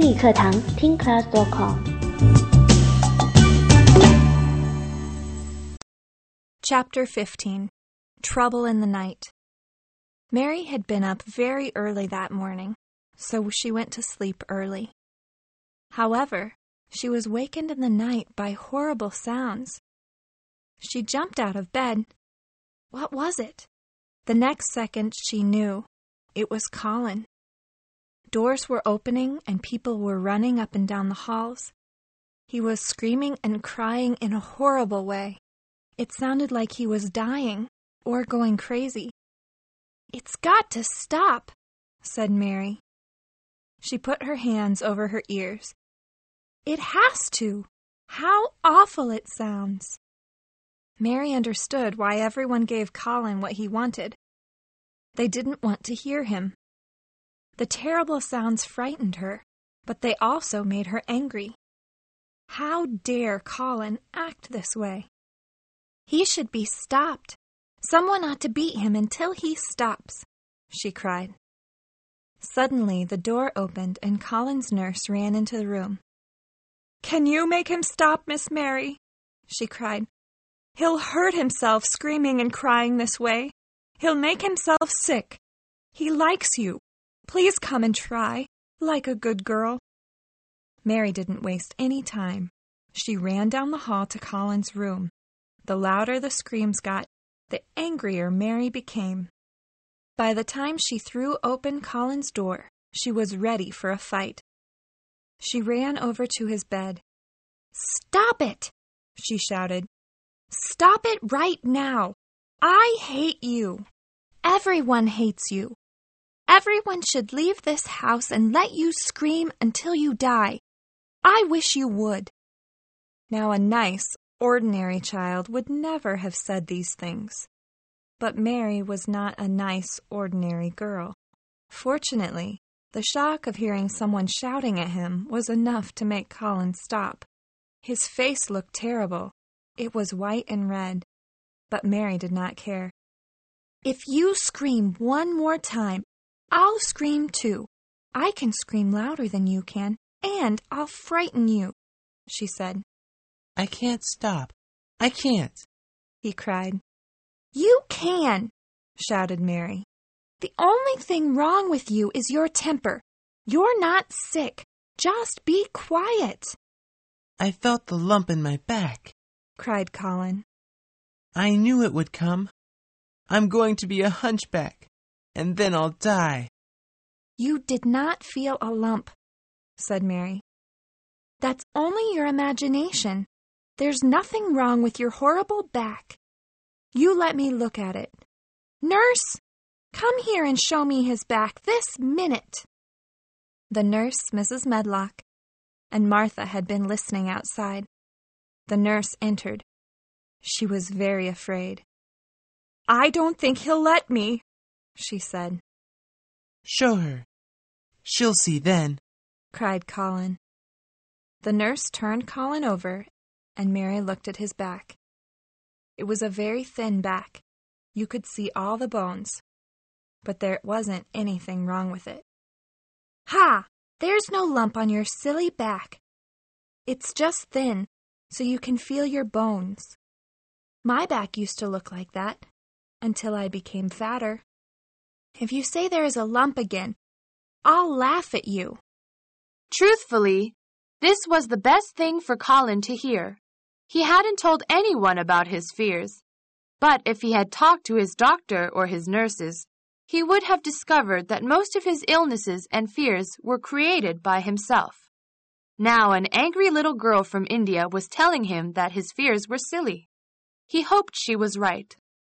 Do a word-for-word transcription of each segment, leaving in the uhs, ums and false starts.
英语课堂听 class dot com。 Chapter fifteen. Trouble in the Night. Mary had been up very early that morning, so she went to sleep early. However, she was wakened in the night by horrible sounds. She jumped out of bed. What was it? The next second she knew. It was Colin. Doors were opening and people were running up and down the halls. He was screaming and crying in a horrible way. It sounded like he was dying or going crazy. "It's got to stop," said Mary. She put her hands over her ears. "It has to. How awful it sounds." Mary understood why everyone gave Colin what he wanted. They didn't want to hear him. The terrible sounds frightened her, but they also made her angry. How dare Colin act this way? "He should be stopped. Someone ought to beat him until he stops," she cried. Suddenly, the door opened and Colin's nurse ran into the room. "Can you make him stop, Miss Mary?" she cried. "He'll hurt himself screaming and crying this way. He'll make himself sick. He likes you. Please come and try, like a good girl." Mary didn't waste any time. She ran down the hall to Colin's room. The louder the screams got, the angrier Mary became. By the time she threw open Colin's door, she was ready for a fight. She ran over to his bed. "Stop it!" she shouted. "Stop it right now! I hate you! Everyone hates you! Everyone should leave this house and let you scream until you die. I wish you would." Now a nice, ordinary child would never have said these things. But Mary was not a nice, ordinary girl. Fortunately, the shock of hearing someone shouting at him was enough to make Colin stop. His face looked terrible. It was white and red. But Mary did not care. "If you scream one more time, I'll scream too. I can scream louder than you can, and I'll frighten you," she said. "I can't stop. I can't," he cried. "You can," shouted Mary. "The only thing wrong with you is your temper. You're not sick. Just be quiet." "I felt the lump in my back," cried Colin. "I knew it would come. I'm going to be a hunchback, and then I'll die." "You did not feel a lump," said Mary. "That's only your imagination. There's nothing wrong with your horrible back. You let me look at it. Nurse, come here and show me his back this minute." The nurse, Missus Medlock, and Martha had been listening outside. The nurse entered. She was very afraid. "I don't think he'll let me," she said. "Show her. She'll see then," cried Colin. The nurse turned Colin over, and Mary looked at his back. It was a very thin back. You could see all the bones, but there wasn't anything wrong with it. "Ha! There's no lump on your silly back. It's just thin, so you can feel your bones. My back used to look like that, until I became fatter. If you say there is a lump again, I'll laugh at you." Truthfully, this was the best thing for Colin to hear. He hadn't told anyone about his fears. But if he had talked to his doctor or his nurses, he would have discovered that most of his illnesses and fears were created by himself. Now an angry little girl from India was telling him that his fears were silly. He hoped she was right.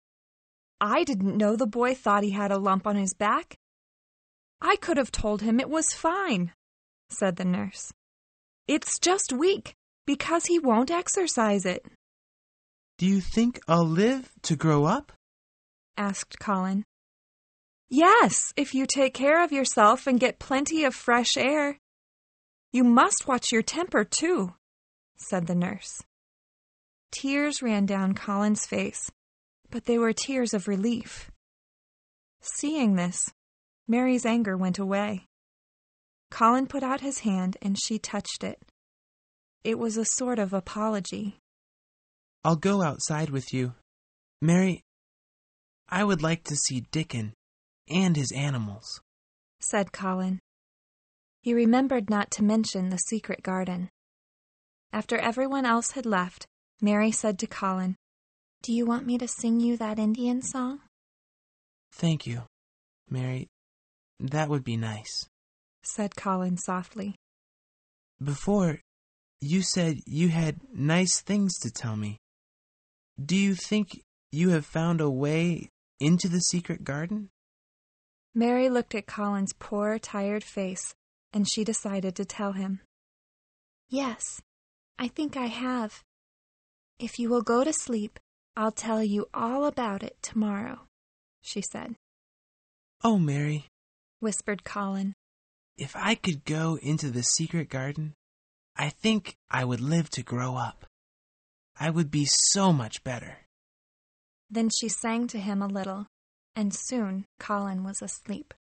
"I didn't know the boy thought he had a lump on his back. I could have told him it was fine," said the nurse. "It's just weak because he won't exercise it." "Do you think I'll live to grow up?" asked Colin. "Yes, if you take care of yourself and get plenty of fresh air. You must watch your temper, too," said the nurse. Tears ran down Colin's face, but they were tears of relief. Seeing this, Mary's anger went away. Colin put out his hand and she touched it. It was a sort of apology. I'll go outside with you. Mary, I would like to see Dickon and his animals, said Colin. He remembered not to mention the secret garden. After everyone else had left, Mary said to Colin, "Do you want me to sing you that Indian song?" "Thank you, Mary. That would be nice," said Colin softly. "Before, you said you had nice things to tell me. Do you think you have found a way into the secret garden?" Mary looked at Colin's poor, tired face, and she decided to tell him. "Yes, I think I have. If you will go to sleep, I'll tell you all about it tomorrow," she said. "Oh, Mary," whispered Colin. "If I could go into the secret garden, I think I would live to grow up. I would be so much better." Then she sang to him a little, and soon Colin was asleep.